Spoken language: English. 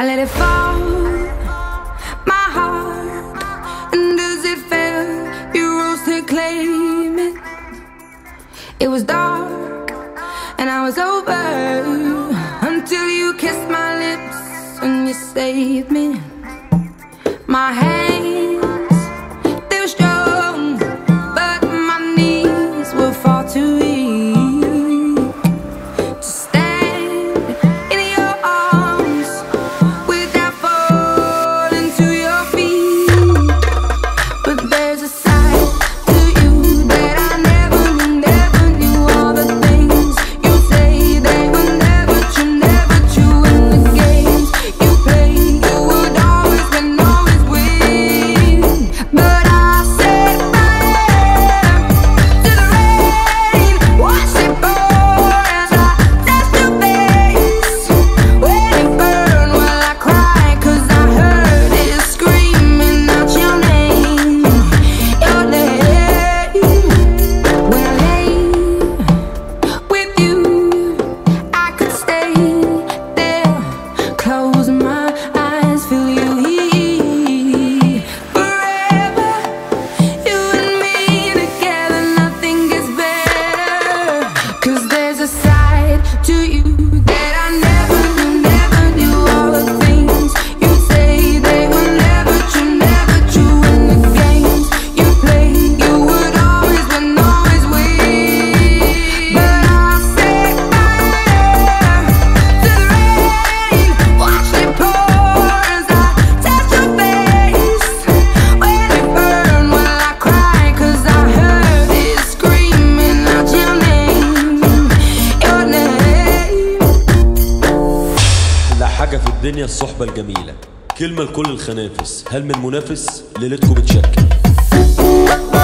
I let it fall, my heart, and as it fell, you rose to claim it. It was dark, and I was over, until you kissed my lips and you saved me. My hands, they were strong, but my knees were far too weak to stand in your arms without falling to your feet. But there's a side to you that I never knew. All the things you say, they were never true, never true. In the games you play, you would always win, always win. But I set fire to the rain, watch it pour as I touched your face. When it burned, well I cried, 'cause I heard it screaming out your name, your name. When I lay with you, I could stay there, close my eyes, feel you here forever. You and me together, nothing gets better. 'Cause there's a side to you that I never knew. All the things you say, they were never true, never true. In the games you play, you would always win, always win. But I set fire to the rain, watched it pour as I touched your face. When it burned, well I cried, 'cause I heard it screaming out your name, your name. لا حاجة في الدنيا الصحبة الجميلة. كلمة لكل الخنافس، هل من منافس ليلتكم بتشكل؟